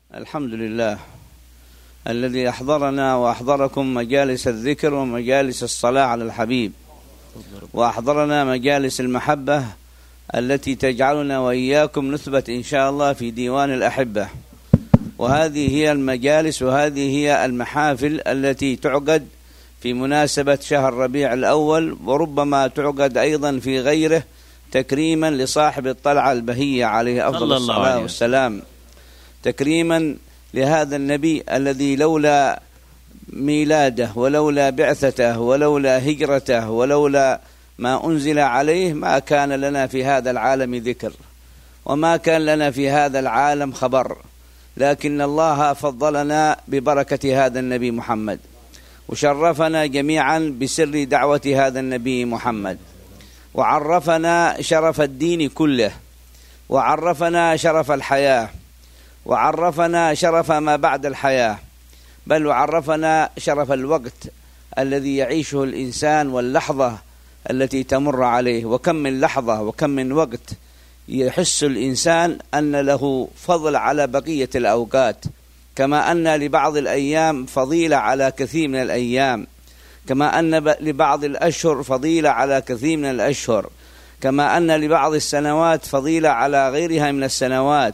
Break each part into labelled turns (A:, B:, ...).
A: الحمد لله الذي أحضرنا وأحضركم مجالس الذكر ومجالس الصلاة على الحبيب، وأحضرنا مجالس المحبة التي تجعلنا وإياكم نثبت إن شاء الله في ديوان الأحبة. وهذه هي المجالس وهذه هي المحافل التي تعقد في مناسبة شهر ربيع الأول، وربما تعقد أيضا في غيره تكريما لصاحب الطلعة البهية عليه أفضل الصلاة والسلام، تكريما لهذا النبي الذي لولا ميلاده ولولا بعثته ولولا هجرته ولولا ما أنزل عليه ما كان لنا في هذا العالم ذكر وما كان لنا في هذا العالم خبر، لكن الله فضلنا ببركة هذا النبي محمد، وشرفنا جميعا بسر دعوة هذا النبي محمد، وعرفنا شرف الدين كله، وعرفنا شرف الحياة، وعرفنا شرف ما بعد الحياة، بل وعرفنا شرف الوقت الذي يعيشه الإنسان واللحظة التي تمر عليه. وكم من لحظة وكم من وقت يحس الإنسان أن له فضل على بقية الأوقات، كما أن لبعض الأيام فضيلة على كثير من الأيام، كما أن لبعض الأشهر فضيلة على كثير من الأشهر، كما أن لبعض السنوات فضيلة على غيرها من السنوات،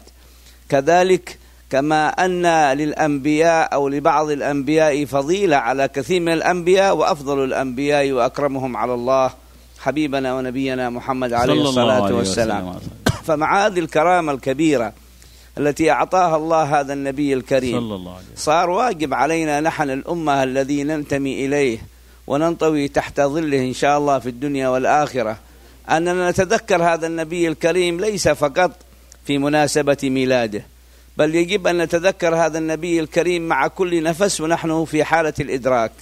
A: كذلك كما أن للأنبياء أو لبعض الأنبياء فضيلة على كثير من الأنبياء، وأفضل الأنبياء وأكرمهم على الله حبيبنا ونبينا محمد عليه الصلاة والسلام. فمع هذه الكرامة الكبيرة التي أعطاها الله هذا النبي الكريم، صار واجب علينا نحن الأمة الذي ننتمي إليه وننطوي تحت ظله إن شاء الله في الدنيا والآخرة أننا نتذكر هذا النبي الكريم ليس فقط في مناسبة ميلاده، بل يجب أن نتذكر هذا النبي الكريم مع كل نفس ونحن في حالة الإدراك،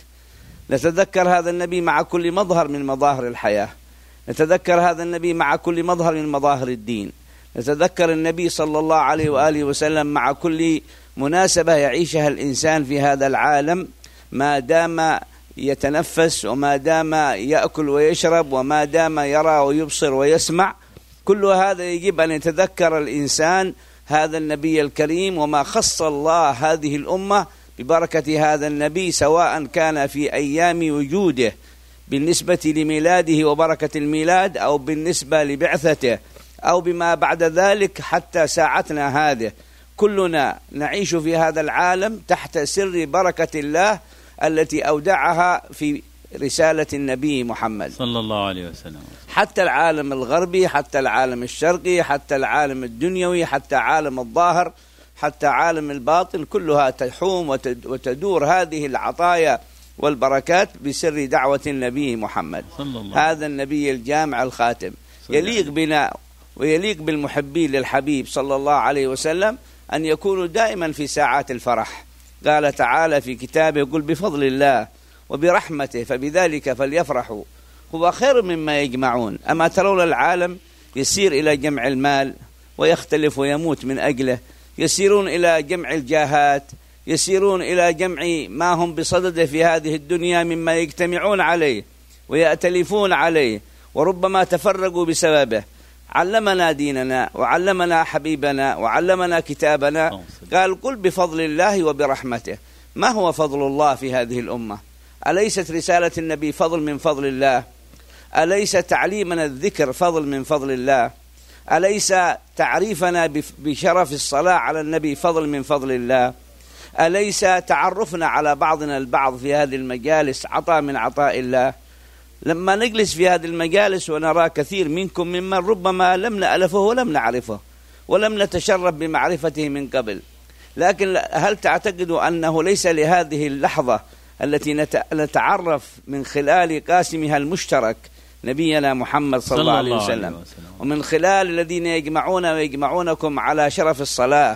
A: نتذكر هذا النبي مع كل مظهر من مظاهر الحياة، نتذكر هذا النبي مع كل مظهر من مظاهر الدين، نتذكر النبي صلى الله عليه وآله وسلم مع كل مناسبة يعيشها الإنسان في هذا العالم، ما دام يتنفس وما دام يأكل ويشرب وما دام يرى ويبصر ويسمع، كل هذا يجب أن يتذكر الإنسان هذا النبي الكريم وما خص الله هذه الأمة ببركة هذا النبي، سواء كان في أيام وجوده بالنسبة لميلاده وبركة الميلاد، أو بالنسبة لبعثته، أو بما بعد ذلك حتى ساعتنا هذه. كلنا نعيش في هذا العالم تحت سر بركة الله التي أودعها في رسالة النبي محمد
B: صلى الله عليه وسلم،
A: حتى العالم الغربي، حتى العالم الشرقي، حتى العالم الدنيوي، حتى عالم الظاهر، حتى عالم الباطن، كلها تحوم وتدور هذه العطايا والبركات بسر دعوة النبي محمد هذا النبي الجامع الخاتم. يليق بنا ويليق بالمحبين للحبيب صلى الله عليه وسلم أن يكونوا دائما في ساعات الفرح. قال تعالى في كتابه: قل بفضل الله وبرحمته فبذلك فليفرحوا هو خير مما يجمعون. أما ترون العالم يسير إلى جمع المال ويختلف ويموت من أجله، يسيرون إلى جمع الجاهات، يسيرون إلى جمع ما هم بصدده في هذه الدنيا مما يجتمعون عليه ويأتلفون عليه، وربما تفرقوا بسببه. علمنا ديننا وعلمنا حبيبنا وعلمنا كتابنا، قال: قل بفضل الله وبرحمته. ما هو فضل الله في هذه الأمة؟ أليست رسالة النبي فضل من فضل الله؟ أليس تعليمنا الذكر فضل من فضل الله؟ أليس تعريفنا بشرف الصلاة على النبي فضل من فضل الله؟ أليس تعرفنا على بعضنا البعض في هذه المجالس عطاء من عطاء الله؟ لما نجلس في هذه المجالس ونرى كثير منكم ممن ربما لم نألفه ولم نعرفه ولم نتشرف بمعرفته من قبل، لكن هل تعتقدوا أنه ليس لهذه اللحظة التي نتعرف من خلال قاسمها المشترك نبينا محمد صلى الله عليه وسلم، ومن خلال الذين يجمعون ويجمعونكم على شرف الصلاة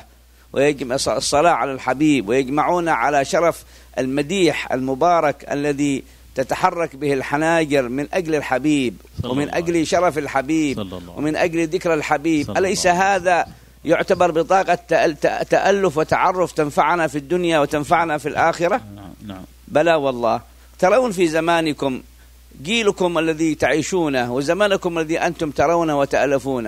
A: الصلاة على الحبيب، ويجمعون على شرف المديح المبارك الذي تتحرك به الحناجر من أجل الحبيب ومن أجل شرف الحبيب ومن أجل ذكر الحبيب؟ أليس هذا يعتبر بطاقة تألف وتعرف تنفعنا في الدنيا وتنفعنا في الآخرة؟
B: نعم.
A: بلى والله. ترون في زمانكم جيلكم الذي تعيشونه وزمانكم الذي أنتم ترونه وتألفونه،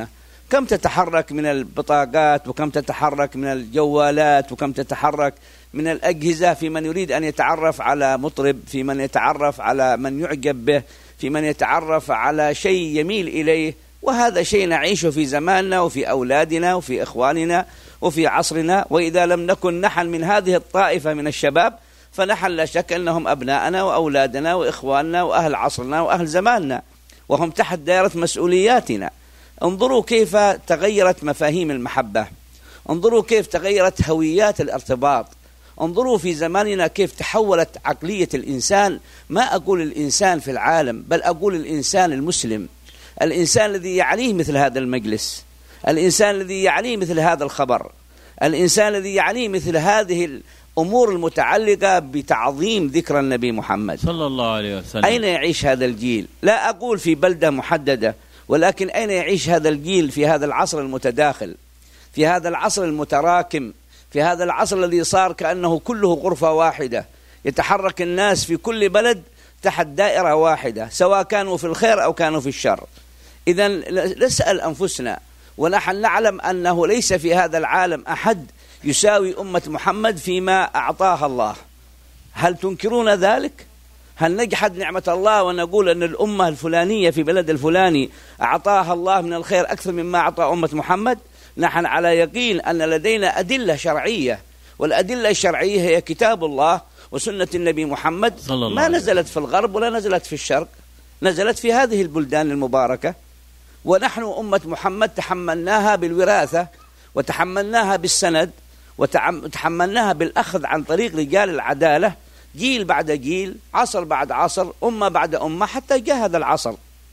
A: كم تتحرك من البطاقات، وكم تتحرك من الجوالات، وكم تتحرك من الأجهزة في من يريد أن يتعرف على مطرب، في من يتعرف على من يعجب به، في من يتعرف على شيء يميل إليه. وهذا شيء نعيشه في زماننا وفي أولادنا وفي إخواننا وفي عصرنا. وإذا لم نكن نحن من هذه الطائفة من الشباب فنحن لا شك أنهم أبناءنا وأولادنا وإخواننا وأهل عصرنا وأهل زماننا، وهم تحت دائرة مسؤولياتنا. انظروا كيف تغيرت مفاهيم المحبة، انظروا كيف تغيرت هويات الارتباط، انظروا في زماننا كيف تحولت عقلية الإنسان. ما أقول الإنسان في العالم، بل أقول الإنسان المسلم، الإنسان الذي يعنيه مثل هذا المجلس، الإنسان الذي يعنيه مثل هذا الخبر، الإنسان الذي يعنيه مثل هذه الأمور المتعلقة بتعظيم ذكر النبي محمد
B: صلى الله عليه وسلم.
A: أين يعيش هذا الجيل؟ لا أقول في بلدة محددة، ولكن أين يعيش هذا الجيل في هذا العصر المتداخل، في هذا العصر المتراكم، في هذا العصر الذي صار كأنه كله غرفة واحدة، يتحرك الناس في كل بلد تحت دائرة واحدة، سواء كانوا في الخير أو كانوا في الشر. إذن نسأل أنفسنا، ونحن نعلم أنه ليس في هذا العالم أحد يساوي أمة محمد فيما أعطاها الله. هل تنكرون ذلك؟ هل نجحد نعمة الله ونقول أن الأمة الفلانية في بلد الفلاني أعطاها الله من الخير أكثر مما أعطى أمة محمد؟ نحن على يقين أن لدينا أدلة شرعية، والأدلة الشرعية هي كتاب الله وسنة النبي محمد، ما نزلت في الغرب ولا نزلت في الشرق، نزلت في هذه البلدان المباركة. ونحن أمة محمد تحملناها بالوراثة، وتحملناها بالسند، وتحملناها بالأخذ عن طريق رجال العدالة، جيل بعد جيل، عصر بعد عصر، أمة بعد أمة، حتى جاء هذا العصر.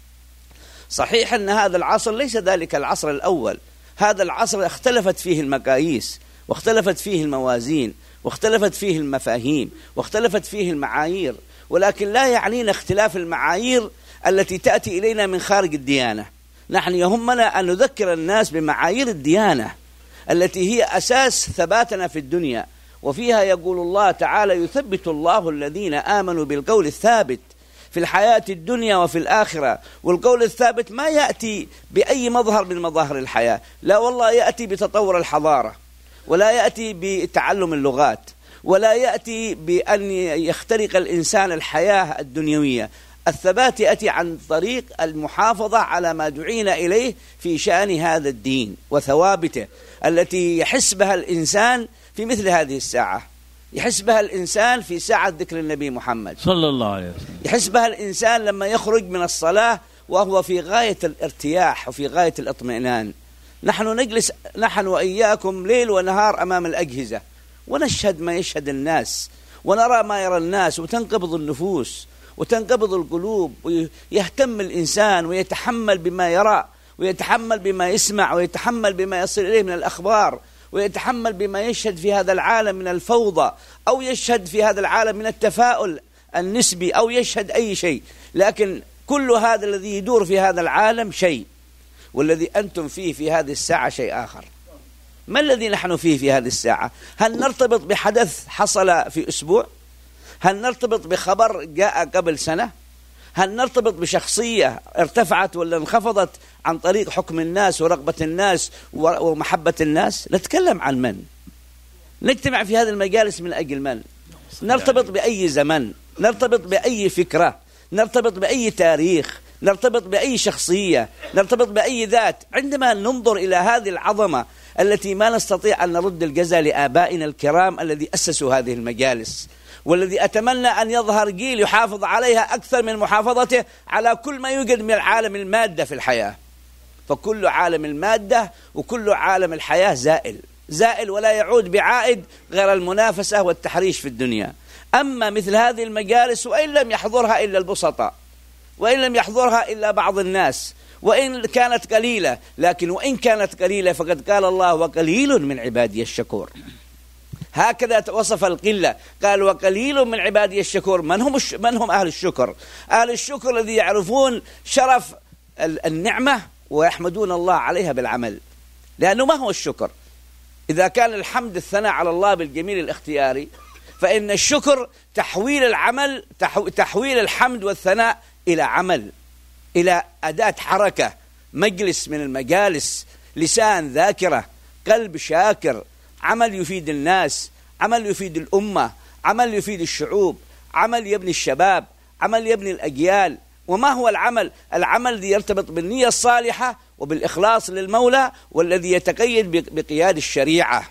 A: صحيح أن هذا العصر ليس ذلك العصر الأول، هذا العصر اختلفت فيه المقاييس، واختلفت فيه الموازين، واختلفت فيه المفاهيم، واختلفت فيه المعايير، ولكن لا يعنينا اختلاف المعايير التي تأتي إلينا من خارج الديانة. نحن يهمنا أن نذكر الناس بمعايير الديانة التي هي أساس ثباتنا في الدنيا، وفيها يقول الله تعالى: يثبت الله الذين آمنوا بالقول الثابت في الحياة الدنيا وفي الآخرة. والقول الثابت ما يأتي بأي مظهر من مظاهر الحياة، لا والله يأتي بتطور الحضارة، ولا يأتي بتعلم اللغات، ولا يأتي بأن يخترق الإنسان الحياة الدنيوية. الثبات يأتي عن طريق المحافظة على ما دعينا إليه في شأن هذا الدين وثوابته التي يحس بها الإنسان في مثل هذه الساعة، يحس بها الإنسان في ساعة ذكر النبي محمد
B: صلى الله عليه وسلم،
A: يحس بها الإنسان لما يخرج من الصلاة وهو في غاية الارتياح وفي غاية الاطمئنان. نحن نجلس نحن وإياكم ليل ونهار أمام الأجهزة، ونشهد ما يشهد الناس، ونرى ما يرى الناس، وتنقبض النفوس وتنقبض القلوب، ويهتم الإنسان ويتحمل بما يرى، ويتحمل بما يسمع، ويتحمل بما يصل إليه من الأخبار، ويتحمل بما يشهد في هذا العالم من الفوضى، أو يشهد في هذا العالم من التفاؤل النسبي، أو يشهد أي شيء. لكن كل هذا الذي يدور في هذا العالم شيء، والذي أنتم فيه في هذه الساعة شيء آخر. ما الذي نحن فيه في هذه الساعة؟ هل نرتبط بحدث حصل في أسبوع؟ هل نرتبط بخبر جاء قبل سنة؟ هل نرتبط بشخصية ارتفعت ولا انخفضت عن طريق حكم الناس ورغبة الناس ومحبة الناس؟ نتكلم عن من؟ نجتمع في هذه المجالس من أجل من؟ نرتبط بأي زمن؟ نرتبط بأي فكرة؟ نرتبط بأي تاريخ؟ نرتبط بأي شخصية؟ نرتبط بأي ذات؟ عندما ننظر إلى هذه العظمة التي ما نستطيع أن نرد الجزاء لآبائنا الكرام الذي أسسوا هذه المجالس، والذي أتمنى أن يظهر جيل يحافظ عليها أكثر من محافظته على كل ما يوجد من العالم المادة في الحياة. فكل عالم المادة وكل عالم الحياة زائل ولا يعود بعائد غير المنافسة والتحريش في الدنيا. أما مثل هذه المجالس، وإن لم يحضرها إلا البسطاء، وإن لم يحضرها إلا بعض الناس، وإن كانت قليلة، لكن وإن كانت قليلة فقد قال الله: وقليل من عبادي الشكور. هكذا وصف القلة، قال: وقليل من عبادي الشكور. من هم أهل الشكر؟ أهل الشكر الذي يعرفون شرف النعمة ويحمدون الله عليها بالعمل. لأنه ما هو الشكر؟ إذا كان الحمد الثناء على الله بالجميل الاختياري، فإن الشكر تحويل العمل، تحويل الحمد والثناء إلى عمل، إلى أداة حركة، مجلس من المجالس لسان ذاكرة، قلب شاكر، عمل يفيد الناس، عمل يفيد الأمة، عمل يفيد الشعوب، عمل يبني الشباب، عمل يبني الأجيال. وما هو العمل؟ العمل الذي يرتبط بالنية الصالحة وبالإخلاص للمولى، والذي يتقيد بقياد الشريعة.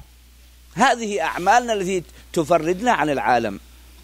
A: هذه أعمالنا التي تفردنا عن العالم.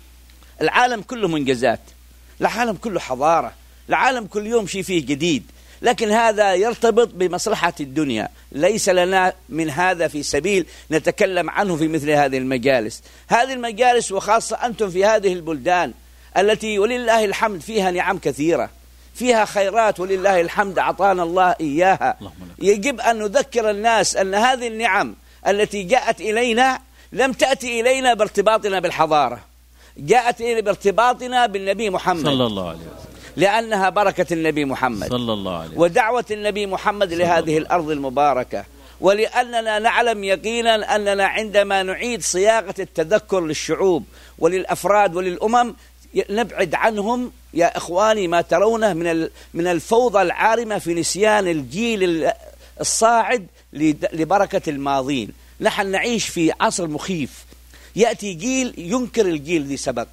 A: العالم كله منجزات، العالم كله حضارة، العالم كل يوم شيء فيه جديد، لكن هذا يرتبط بمصلحة الدنيا. ليس لنا من هذا في سبيل نتكلم عنه في مثل هذه المجالس. هذه المجالس وخاصة أنتم في هذه البلدان التي ولله الحمد فيها نعم كثيرة، فيها خيرات ولله الحمد أعطانا الله إياها. يجب أن نذكر الناس أن هذه النعم التي جاءت إلينا لم تأتي إلينا بارتباطنا بالحضارة، جاءت إلينا بارتباطنا بالنبي محمد
B: صلى الله عليه وسلم،
A: لأنها بركة النبي محمد
B: صلى الله عليه وسلم،
A: ودعوة النبي محمد لهذه الأرض المباركة، ولأننا نعلم يقينا أننا عندما نعيد صياغة التذكر للشعوب وللأفراد وللأمم نبعد عنهم يا إخواني ما ترونه من الفوضى العارمة في نسيان الجيل الصاعد لبركة الماضين. نحن نعيش في عصر مخيف، يأتي جيل ينكر الجيل الذي سبق،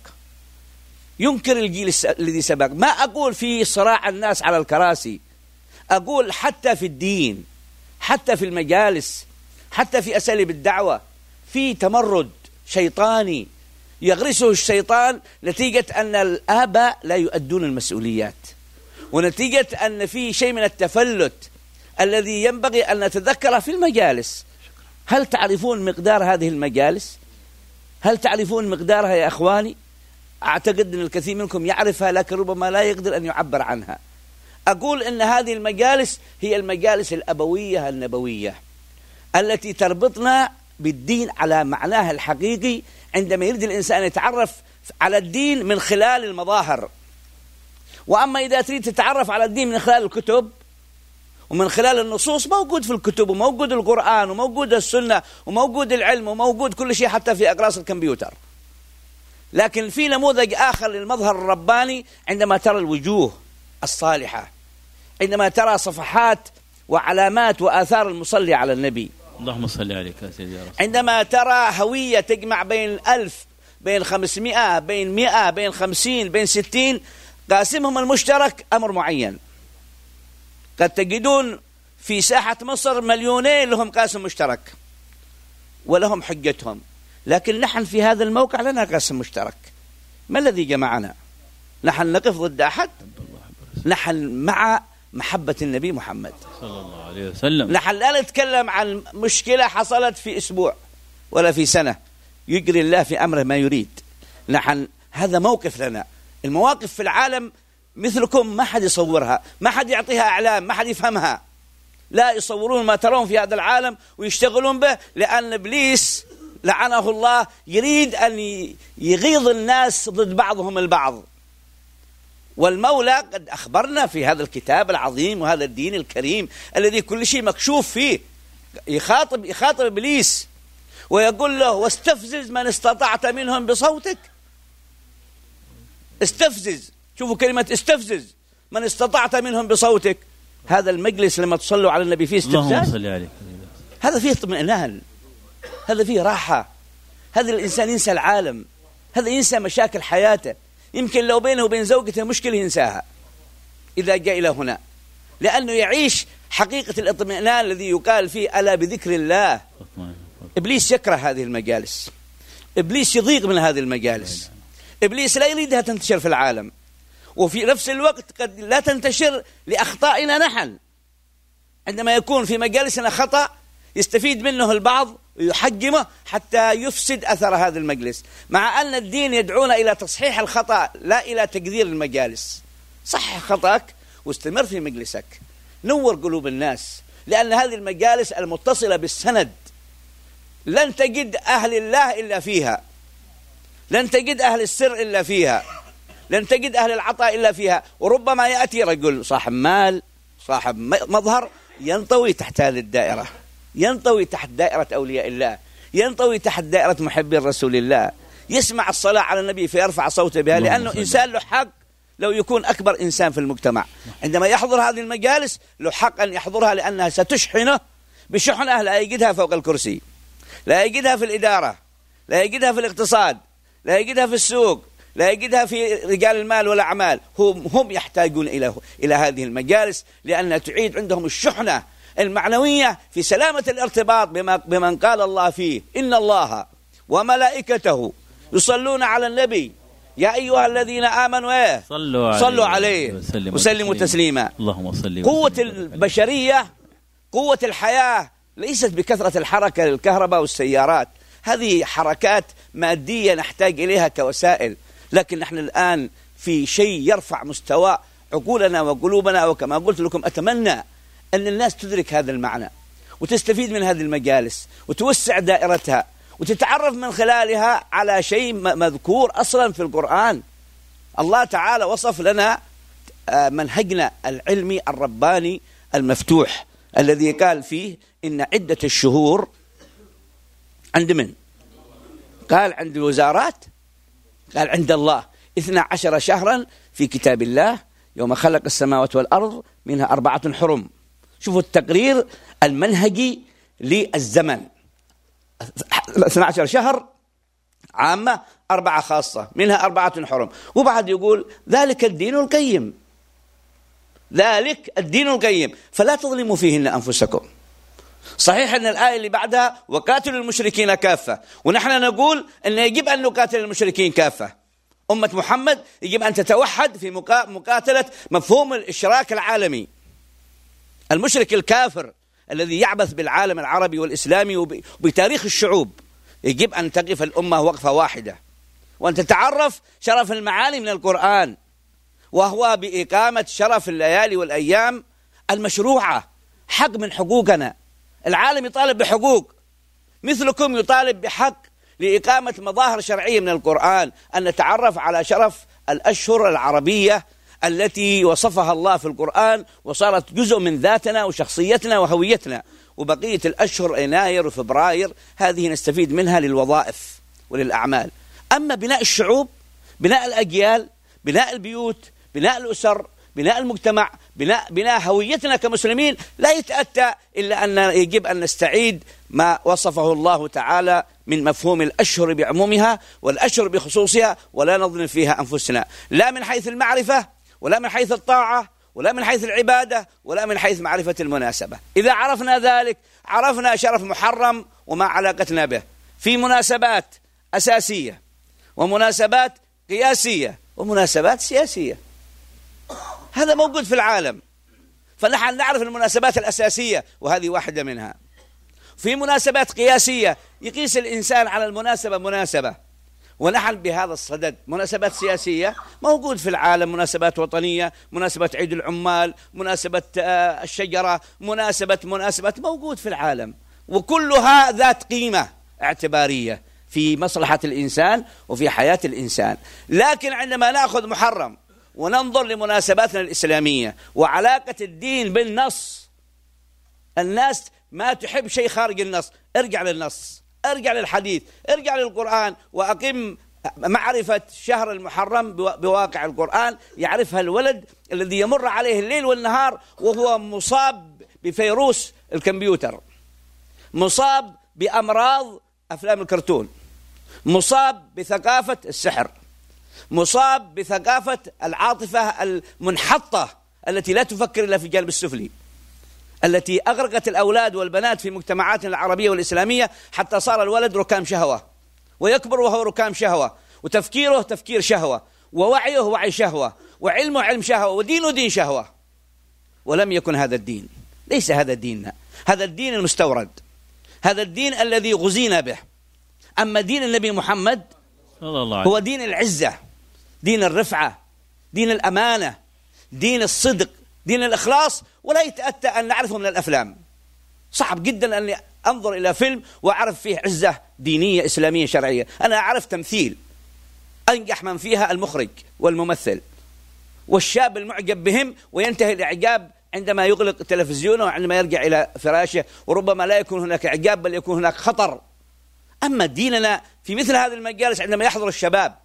A: ينكر الجيل الذي سبق. ما أقول في صراع الناس على الكراسي، أقول حتى في الدين، حتى في المجالس، حتى في أساليب الدعوة في تمرد شيطاني يغرسه الشيطان، نتيجة أن الآباء لا يؤدون المسؤوليات، ونتيجة أن في شيء من التفلت الذي ينبغي أن نتذكره في المجالس. هل تعرفون مقدار هذه المجالس؟ هل تعرفون مقدارها يا أخواني؟ أعتقد أن الكثير منكم يعرفها، لكن ربما لا يقدر أن يعبر عنها. أقول أن هذه المجالس هي المجالس الأبوية النبوية التي تربطنا بالدين على معناه الحقيقي، عندما يريد الإنسان يتعرف على الدين من خلال المظاهر. وأما إذا تريد تتعرف على الدين من خلال الكتب ومن خلال النصوص، موجود في الكتب وموجود القرآن وموجود السنة وموجود العلم وموجود كل شيء حتى في أقراص الكمبيوتر. لكن في نموذج آخر للمظهر الرباني عندما ترى الوجوه الصالحة، عندما ترى صفحات وعلامات وآثار المصلي على النبي،
B: اللهم صل عليك يا سيدي يا رسول،
A: عندما ترى هوية تجمع بين 1000 بين 500 بين 100 بين 50 بين 60، قاسمهم المشترك أمر معين. قد تجدون في ساحة مصر 2,000,000 لهم قاسم مشترك ولهم حجتهم، لكن نحن في هذا الموقع لنا قاسم مشترك. ما الذي جمعنا؟ نحن نقف ضد أحد، نحن مع محبة النبي محمد
B: صلى الله عليه وسلم.
A: نحن لا نتكلم عن مشكلة حصلت في أسبوع ولا في سنة، يجري الله في أمره ما يريد. نحن هذا موقف لنا. المواقف في العالم مثلكم ما حد يصورها، ما حد يعطيها إعلام، ما حد يفهمها. لا يصورون ما ترون في هذا العالم ويشتغلون به، لأن إبليس لعنه الله يريد أن يغيظ الناس ضد بعضهم البعض. والمولى قد أخبرنا في هذا الكتاب العظيم وهذا الدين الكريم الذي كل شيء مكشوف فيه، يخاطب إبليس ويقول له: واستفزز من استطعت منهم بصوتك. استفزز، شوفوا كلمة استفزز، من استطعت منهم بصوتك. هذا المجلس لما تصلوا على النبي فيه استفزاز،
B: اللهم صل عليك،
A: هذا فيه اطمئنان، هذا فيه راحة، هذا الإنسان ينسى العالم، هذا ينسى مشاكل حياته. يمكن لو بينه وبين زوجته مشكلة ينساها إذا جاء إلى هنا، لأنه يعيش حقيقة الاطمئنان الذي يقال فيه: ألا بذكر الله. إبليس يكره هذه المجالس، إبليس يضيق من هذه المجالس، إبليس لا يريدها تنتشر في العالم، وفي نفس الوقت قد لا تنتشر لأخطائنا نحن. عندما يكون في مجالسنا خطأ يستفيد منه البعض ويحجمه حتى يفسد أثر هذا المجلس، مع أن الدين يدعونا إلى تصحيح الخطأ لا إلى تقدير المجالس. صحح خطأك واستمر في مجلسك، نور قلوب الناس، لأن هذه المجالس المتصلة بالسند لن تجد أهل الله إلا فيها، لن تجد أهل السر إلا فيها، لن تجد أهل العطاء إلا فيها. وربما يأتي رجل صاحب مال صاحب مظهر ينطوي تحت هذه الدائرة، ينطوي تحت دائرة أولياء الله، ينطوي تحت دائرة محبي رسول الله، يسمع الصلاة على النبي فيرفع صوته بها، لأنه إنسان له حق لو يكون أكبر إنسان في المجتمع. عندما يحضر هذه المجالس له حق أن يحضرها، لأنها ستشحنه بشحنة لا يجدها فوق الكرسي، لا يجدها في الإدارة، لا يجدها في الاقتصاد، لا يجدها في السوق، لا يجدها في رجال المال والأعمال. هم يحتاجون إلى هذه المجالس، لأنها تعيد عندهم الشحنة المعنوية في سلامة الارتباط بمن قال الله فيه: إن الله وملائكته يصلون على النبي يا أيها الذين آمنوا صلوا عليه وسلموا تسليما.
B: اللهم صل.
A: قوة البشرية، قوة الحياة ليست بكثرة الحركة للكهرباء والسيارات، هذه حركات مادية نحتاج إليها كوسائل، لكن نحن الآن في شيء يرفع مستوى عقولنا وقلوبنا. وكما قلت لكم أتمنى أن الناس تدرك هذا المعنى وتستفيد من هذه المجالس وتوسع دائرتها وتتعرف من خلالها على شيء مذكور أصلا في القرآن. الله تعالى وصف لنا منهجنا العلمي الرباني المفتوح الذي قال فيه: إن عدة الشهور عند من؟ قال عند الوزارات، قال عند الله 12 شهرا في كتاب الله يوم خلق السماوات والأرض منها 4 حرم. شوفوا التقرير المنهجي للزمن: 12 شهر عامة، 4 خاصة، منها 4 حرم. وبعد يقول: ذلك الدين القيم، ذلك الدين القيم فلا تظلموا فيهن أنفسكم. صحيح أن الآية اللي بعدها: وقاتلوا المشركين كافة، ونحن نقول أن يجب أن نقاتل المشركين كافة. أمة محمد يجب أن تتوحد في مقاتلة مفهوم الإشراك العالمي. المشرك الكافر الذي يعبث بالعالم العربي والإسلامي وبتاريخ الشعوب، يجب أن تقف الأمة وقفة واحدة وأن تتعرف شرف المعاني من القرآن، وهو بإقامة شرف الليالي والأيام المشروعة، حق من حقوقنا. العالم يطالب بحقوق، مثلكم يطالب بحق لإقامة مظاهر شرعية من القرآن، أن نتعرف على شرف الأشهر العربية التي وصفها الله في القرآن وصارت جزء من ذاتنا وشخصيتنا وهويتنا. وبقية الأشهر يناير وفبراير هذه نستفيد منها للوظائف وللأعمال. أما بناء الشعوب، بناء الأجيال، بناء البيوت، بناء الأسر، بناء المجتمع، بناء هويتنا كمسلمين، لا يتأتى إلا أن يجب أن نستعيد ما وصفه الله تعالى من مفهوم الأشهر بعمومها والأشهر بخصوصها، ولا نظلم فيها أنفسنا، لا من حيث المعرفة ولا من حيث الطاعة ولا من حيث العبادة ولا من حيث معرفة المناسبة. إذا عرفنا ذلك عرفنا شرف محرم وما علاقتنا به في مناسبات أساسية ومناسبات قياسية ومناسبات سياسية. هذا موجود في العالم، فنحن نعرف المناسبات الأساسية وهذه واحدة منها. في مناسبات قياسية يقيس الإنسان على المناسبة مناسبة، ونحن بهذا الصدد. مناسبات سياسية موجود في العالم، مناسبات وطنية، مناسبة عيد العمال، مناسبة الشجرة، مناسبة موجود في العالم، وكلها ذات قيمة اعتبارية في مصلحة الإنسان وفي حياة الإنسان. لكن عندما نأخذ محرم وننظر لمناسباتنا الإسلامية وعلاقة الدين بالنص، الناس ما تحب شيء خارج النص. ارجع للنص، ارجع للحديث، ارجع للقرآن، وأقم معرفة شهر المحرم بواقع القرآن. يعرفها الولد الذي يمر عليه الليل والنهار وهو مصاب بفيروس الكمبيوتر، مصاب بأمراض أفلام الكرتون، مصاب بثقافة السحر، مصاب بثقافة العاطفة المنحطة التي لا تفكر إلا في الجانب السفلي، التي أغرقت الأولاد والبنات في مجتمعاتنا العربية والإسلامية حتى صار الولد ركام شهوة، ويكبر وهو ركام شهوة، وتفكيره تفكير شهوة، ووعيه وعي شهوة، وعلمه علم شهوة، ودينه دين شهوة. ولم يكن هذا الدين، ليس هذا ديننا، هذا الدين المستورد، هذا الدين الذي غزينا به. أما دين النبي محمد هو دين العزة، دين الرفعة، دين الأمانة، دين الصدق، دين الإخلاص. ولا يتأتى أن نعرفه من الأفلام. صعب جدا أن أنظر إلى فيلم وأعرف فيه عزة دينية إسلامية شرعية. أنا أعرف تمثيل أنجح من فيها المخرج والممثل والشاب المعجب بهم، وينتهي الإعجاب عندما يغلق تلفزيونه وعندما يرجع إلى فراشه، وربما لا يكون هناك إعجاب بل يكون هناك خطر. أما ديننا في مثل هذه المجالس عندما يحضر الشباب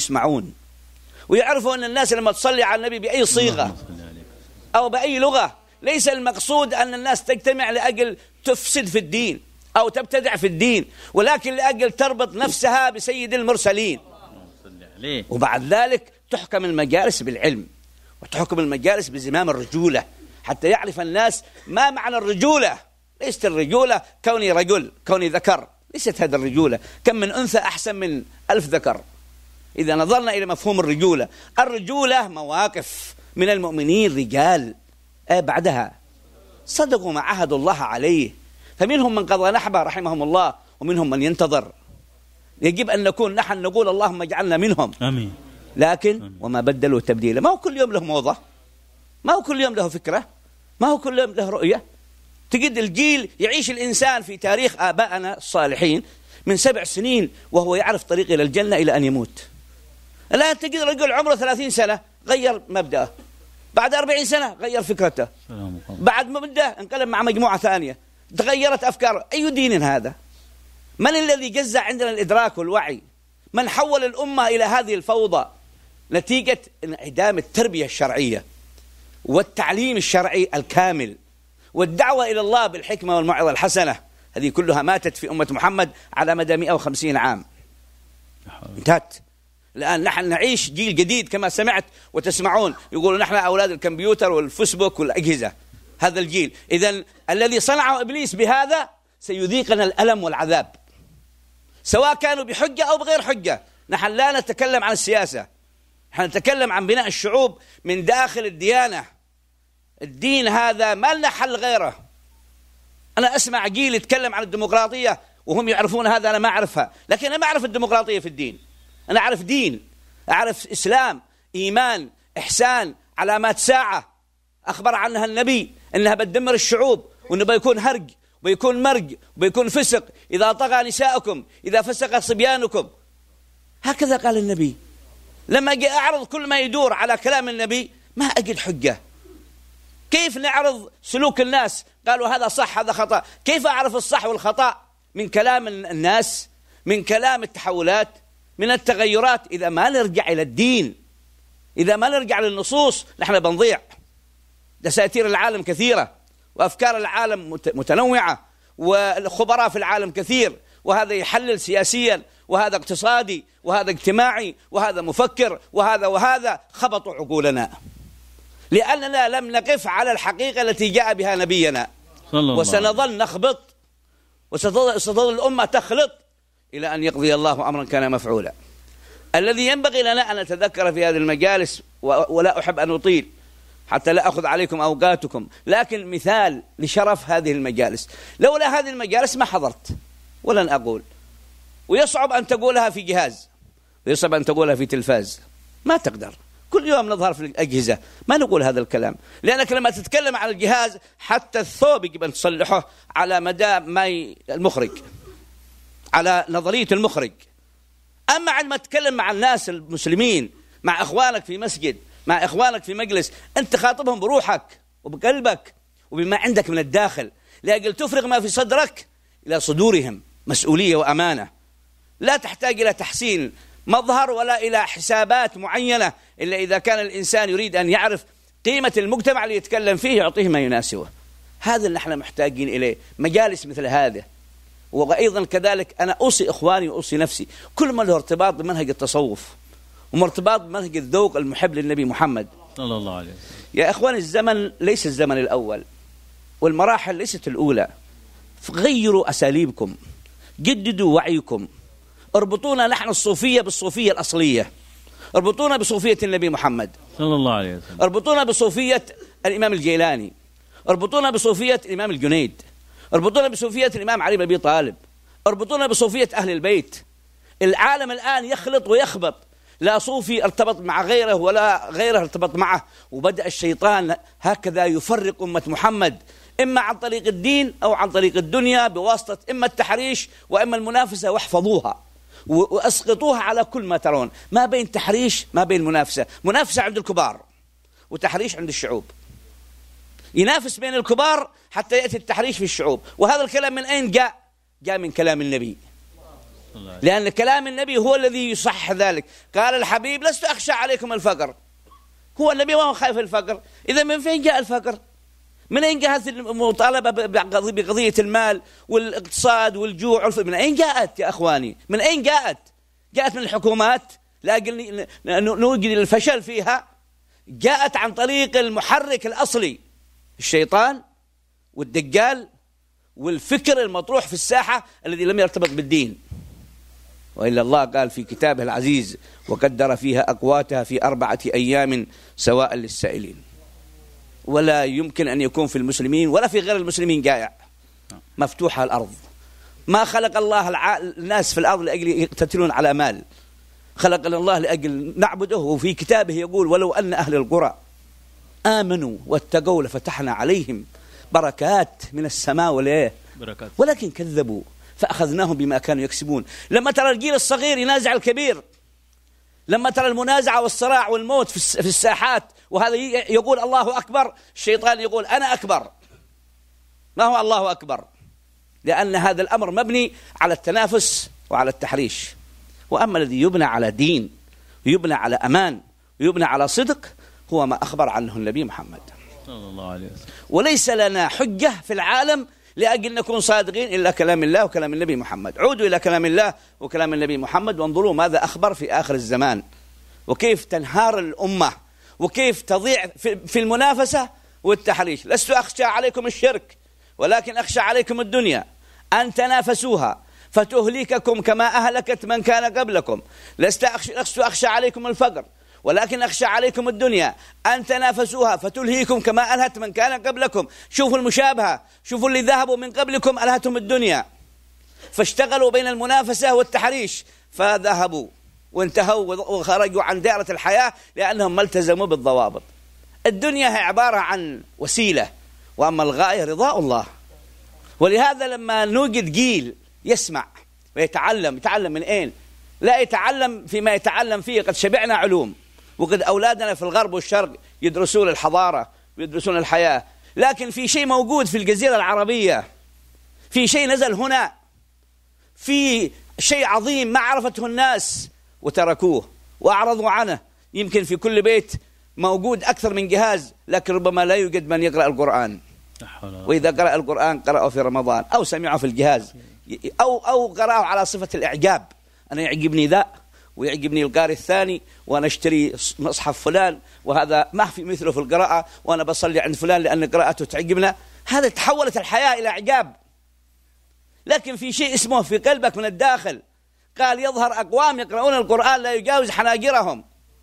A: ويسمعون ويعرفوا أن الناس لما تصلي على النبي بأي صيغة أو بأي لغة ليس المقصود أن الناس تجتمع لأجل تفسد في الدين أو تبتدع في الدين، ولكن لأجل تربط نفسها بسيد المرسلين. وبعد ذلك تحكم المجالس بالعلم، وتحكم المجالس بزمام الرجولة، حتى يعرف الناس ما معنى الرجولة. ليست الرجولة كوني رجل، كوني ذكر، ليست هذا الرجولة. كم من أنثى أحسن من 1000 ذكر إذا نظرنا إلى مفهوم الرجولة. الرجولة مواقف من المؤمنين رجال بعدها صدقوا ما عهدوا الله عليه، فمنهم من قضى نحبه رحمهم الله، ومنهم من ينتظر. يجب أن نكون نحن نقول اللهم اجعلنا منهم،
B: آمين.
A: لكن وما بدلوا تبديلا. ما هو كل يوم له موضة، ما هو كل يوم له فكرة، ما هو كل يوم له رؤية. تجد الجيل يعيش الإنسان في تاريخ آبائنا الصالحين من 7 سنين وهو يعرف طريق إلى الجنة إلى أن يموت. الآن تجد رجل عمره 30 سنة غير مبدأه، بعد 40 سنة غير فكرته، بعد مدة انقلب مع مجموعة ثانية تغيرت أفكاره. أي دين هذا؟ من الذي جزع عندنا الإدراك والوعي؟ من حول الأمة إلى هذه الفوضى؟ نتيجة انعدام التربية الشرعية والتعليم الشرعي الكامل والدعوة إلى الله بالحكمة والموعظة الحسنة. هذه كلها ماتت في أمة محمد على مدى 150 عام، انتهت. الآن نحن نعيش جيل جديد كما سمعت وتسمعون، يقولون نحن أولاد الكمبيوتر والفيسبوك والأجهزة. هذا الجيل إذن الذي صنعه إبليس بهذا سيذيقنا الألم والعذاب، سواء كانوا بحجة أو بغير حجة. نحن لا نتكلم عن السياسة، نحن نتكلم عن بناء الشعوب من داخل الديانة. الدين هذا ما لنا حل غيره. أنا أسمع جيل يتكلم عن الديمقراطية وهم يعرفون هذا، أنا ما أعرفها، لكن أنا ما أعرف الديمقراطية في الدين. أنا أعرف دين، أعرف إسلام، إيمان، إحسان، علامات ساعة أخبر عنها النبي أنها بتدمر الشعوب، وأنه بيكون هرج وبيكون مرج وبيكون فسق إذا طغى نساؤكم، إذا فسق صبيانكم. هكذا قال النبي. لما أجي أعرض كل ما يدور على كلام النبي ما أجد حجة. كيف نعرض سلوك الناس؟ قالوا هذا صح هذا خطأ. كيف أعرف الصح والخطأ؟ من كلام الناس، من كلام التحولات، من التغيرات. إذا ما نرجع إلى الدين، إذا ما نرجع للنصوص، نحن بنضيع. دساتير العالم كثيرة، وأفكار العالم متنوعة، والخبراء في العالم كثير، وهذا يحلل سياسيا، وهذا اقتصادي، وهذا اجتماعي، وهذا مفكر، وهذا خبطوا عقولنا، لأننا لم نقف على الحقيقة التي جاء بها نبينا، وسنظل نخبط، وستظل الأمة تخلط إلى أن يقضي الله أمرا كان مفعولا. الذي ينبغي لنا أن نتذكر في هذه المجالس، ولا أحب أن أطيل حتى لا أخذ عليكم أوقاتكم، لكن مثال لشرف هذه المجالس. لولا هذه المجالس ما حضرت، ولن أقول، ويصعب أن تقولها في جهاز، ويصعب أن تقولها في تلفاز، ما تقدر. كل يوم نظهر في الأجهزة ما نقول هذا الكلام، لأنك لما تتكلم عن الجهاز حتى الثوب يجب أن تصلحه على مدى ما المخرج، على نظرية المخرج. أما عندما تتكلم مع الناس المسلمين، مع إخوانك في مسجد، مع إخوانك في مجلس، أنت خاطبهم بروحك وبقلبك وبما عندك من الداخل، لأجل تفرغ ما في صدرك إلى صدورهم. مسؤولية وأمانة، لا تحتاج إلى تحسين مظهر ولا إلى حسابات معينة، إلا إذا كان الإنسان يريد أن يعرف قيمة المجتمع اللي يتكلم فيه يعطيه ما يناسبه. هذا اللي نحن محتاجين إليه، مجالس مثل هذا. وأيضا كذلك أنا أوصي إخواني وأوصي نفسي، كل ما له ارتباط بمنهج التصوف ومرتباط بمنهج الذوق المحب للنبي محمد صلى الله عليه وسلم. يا إخوان، الزمن ليس الزمن الأول، والمراحل ليست الأولى. غيروا أساليبكم، جددوا وعيكم، اربطونا نحن الصوفية بالصوفية الأصلية، اربطونا بصوفية النبي محمد صلى الله عليه وسلم، اربطونا بصوفية الإمام الجيلاني، اربطونا بصوفية الإمام الجنيد، اربطونا بصوفية الإمام علي بن أبي طالب، اربطونا بصوفية أهل البيت. العالم الآن يخلط ويخبط، لا صوفي ارتبط مع غيره ولا غيره ارتبط معه، وبدأ الشيطان هكذا يفرق أمة محمد، إما عن طريق الدين أو عن طريق الدنيا، بواسطة إما التحريش وإما المنافسة. واحفظوها وأسقطوها على كل ما ترون، ما بين تحريش ما بين منافسة. منافسة عند الكبار وتحريش عند الشعوب، ينافس بين الكبار حتى يأتي التحريش في الشعوب. وهذا الكلام من أين جاء؟ جاء من كلام النبي، لأن كلام النبي هو الذي يصحح ذلك. قال الحبيب لست أخشى عليكم الفقر. هو النبي ما هو خايف الفقر، إذا من فين جاء الفقر؟ من أين جاءت المطالبة بقضية المال والاقتصاد والجوع من أين جاءت يا أخواني؟ من أين جاءت؟ جاءت من الحكومات لأجل نوجد الفشل فيها؟ جاءت عن طريق المحرك الأصلي الشيطان والدجال والفكر المطروح في الساحة الذي لم يرتبط بالدين. وإلا الله قال في كتابه العزيز وقدر فيها أقواتها في 4 أيام سواء للسائلين. ولا يمكن أن يكون في المسلمين ولا في غير المسلمين جائع، مفتوحة الأرض. ما خلق الله الناس في الأرض لأجل يقتتلون على مال، خلق الله لأجل نعبده. وفي كتابه يقول ولو أن أهل القرى آمنوا واتقوا لفتحنا عليهم بركات من السماء ولكن كذبوا فأخذناهم بما كانوا يكسبون. لما ترى الجيل الصغير ينازع الكبير، لما ترى المنازعة والصراع والموت في الساحات، وهذا يقول الله أكبر، الشيطان يقول أنا أكبر. ما هو الله أكبر؟ لأن هذا الأمر مبني على التنافس وعلى التحريش. وأما الذي يبنى على دين ويبنى على أمان ويبنى على صدق هو ما أخبر عنه النبي محمد
B: صلى الله عليه وسلم.
A: وليس لنا حجة في العالم لأجل نكون صادقين إلا كلام الله وكلام النبي محمد. عودوا إلى كلام الله وكلام النبي محمد وانظروا ماذا أخبر في آخر الزمان، وكيف تنهار الأمة، وكيف تضيع في المنافسة والتحريش. لست أخشى عليكم الشرك ولكن أخشى عليكم الدنيا أن تنافسوها فتهلككم كما أهلكت من كان قبلكم. لست أخشى عليكم الفقر ولكن أخشى عليكم الدنيا أن تنافسوها فتلهيكم كما ألهت من كان قبلكم. شوفوا المشابهة، شوفوا اللي ذهبوا من قبلكم ألهتهم الدنيا فاشتغلوا بين المنافسة والتحريش فذهبوا وانتهوا وخرجوا عن دائرة الحياة لأنهم ما التزموا بالضوابط. الدنيا هي عبارة عن وسيلة، وأما الغاية رضاء الله. ولهذا لما نوجد جيل يسمع ويتعلم، يتعلم من أين؟ لا يتعلم فيما يتعلم فيه. قد شبعنا علوم، وقد أولادنا في الغرب والشرق يدرسون الحضارة ويدرسون الحياة، لكن في شيء موجود في الجزيرة العربية، في شيء نزل هنا، في شيء عظيم ما عرفته الناس وتركوه وأعرضوا عنه. يمكن في كل بيت موجود أكثر من جهاز، لكن ربما لا يوجد من يقرأ القرآن، وإذا قرأ القرآن قرأه في رمضان أو سمعه في الجهاز أو قرأه على صفة الإعجاب. أنا يعجبني ذا ويعجبني القارئ الثاني، وأنا أشتري مصحف فلان وهذا ما في مثله في القراءة، وأنا بصلي عند فلان لأن قراءته تعجبنا. هذا تحولت الحياة إلى إعجاب. لكن في شيء اسمه في قلبك من الداخل. قال يظهر أقوام يقرؤون القرآن لا يجاوز حناجرهم.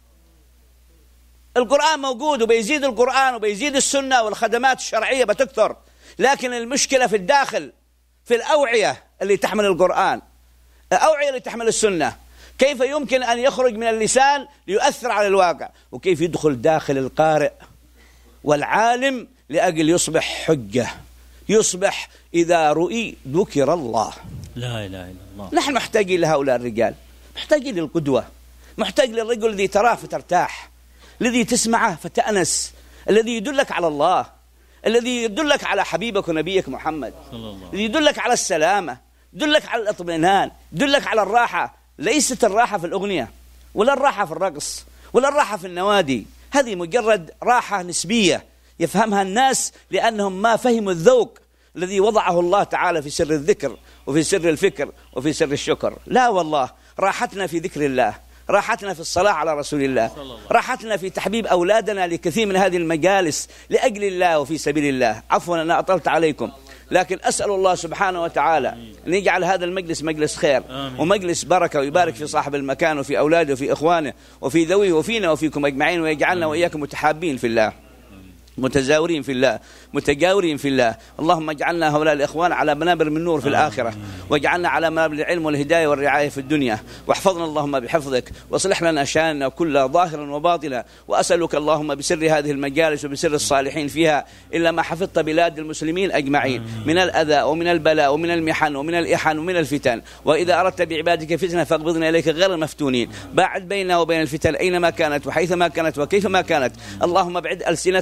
A: القرآن موجود وبيزيد القرآن وبيزيد السنة والخدمات الشرعية بتكثر، لكن المشكلة في الداخل، في الأوعية اللي تحمل القرآن، الأوعية اللي تحمل السنة. كيف يمكن أن يخرج من اللسان ليؤثر على الواقع، وكيف يدخل داخل القارئ والعالم لأجل يصبح حجة، يصبح إذا رؤي ذكر الله.
B: لا إله إلا الله.
A: نحن محتاجين لهؤلاء الرجال، محتاجين للقدوة، محتاج للرجل الذي تراه فترتاح، الذي تسمعه فتأنس، الذي يدلك على الله، الذي يدلك على حبيبك ونبيك محمد، الذي يدلك على السلامة، يدلك على الاطمئنان، يدلك على الراحة. ليست الراحة في الأغنية ولا الراحة في الرقص ولا الراحة في النوادي، هذه مجرد راحة نسبية يفهمها الناس لأنهم ما فهموا الذوق الذي وضعه الله تعالى في سر الذكر وفي سر الفكر وفي سر الشكر. لا والله، راحتنا في ذكر الله، راحتنا في الصلاة على رسول الله، راحتنا في تحبيب أولادنا لكثير من هذه المجالس لأجل الله وفي سبيل الله. عفوا أنا أطلت عليكم، لكن أسأل الله سبحانه وتعالى أن يجعل هذا المجلس مجلس خير ومجلس بركة، ويبارك في صاحب المكان وفي أولاده وفي إخوانه وفي ذويه وفينا وفيكم أجمعين، ويجعلنا وإياكم متحابين في الله، متزاورين في الله، متجاورين في الله. اللهم اجعلنا هؤلاء الإخوان على منابر من نور في الآخرة، واجعلنا على منابر العلم والهداية والرعاية في الدنيا، واحفظنا اللهم بحفظك، واصلح لنا شأننا كلها ظاهرا وباطنا. وأسألك اللهم بسر هذه المجالس وبسر الصالحين فيها إلا ما حفظت بلاد المسلمين أجمعين من الأذى ومن البلاء ومن المحن ومن الإحن ومن الفتن. وإذا أردت بعبادك فتنة فاقبضنا إليك غير المفتونين. باعد بيننا وبين الفتن أينما كانت وحيثما كانت وكيفما كانت. اللهم ابعد ألسنتنا عن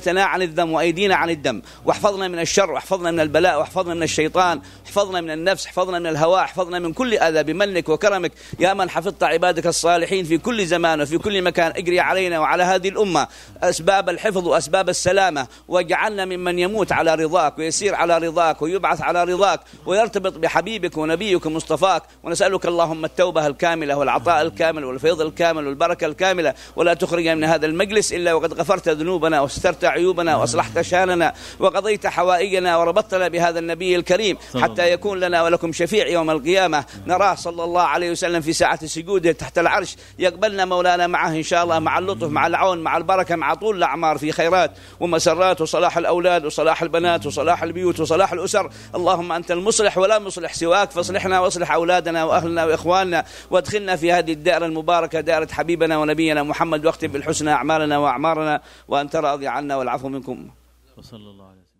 A: الذم وأيدينا عن الدم، واحفظنا من الشر، واحفظنا من البلاء، واحفظنا من الشيطان، احفظنا من النفس، احفظنا من الهوى، احفظنا من كل أذى بمنك وكرمك يا من حفظت عبادك الصالحين في كل زمان وفي كل مكان. اجري علينا وعلى هذه الأمة أسباب الحفظ وأسباب السلامة، واجعلنا ممن يموت على رضاك ويسير على رضاك ويبعث على رضاك ويرتبط بحبيبك ونبيك ومصطفاك. ونسألك اللهم التوبة الكاملة والعطاء الكامل والفيض الكامل والبركة الكاملة، ولا تخرجنا من هذا المجلس إلا وقد غفرت ذنوبنا وسترت عيوبنا وأصلحت شاننا وقضيت حوائجنا وربطنا بهذا النبي الكريم حتى يكون لنا ولكم شفيع يوم القيامة. نراه صلى الله عليه وسلم في ساعة سجوده تحت العرش، يقبلنا مولانا معه إن شاء الله، مع اللطف مع العون مع البركة مع طول الأعمار في خيرات ومسرات وصلاح الأولاد وصلاح البنات وصلاح البيوت وصلاح الأسر. اللهم أنت المصلح ولا مصلح سواك، فاصلحنا واصلح أولادنا وأهلنا وإخواننا، وادخلنا في هذه الدائرة المباركة دائرة حبيبنا ونبينا محمد، واختم بالحسنى أعمالنا وأعمارنا، وأنت راضي عنا والعفو منكم.
B: وصلى الله عليه وسلم.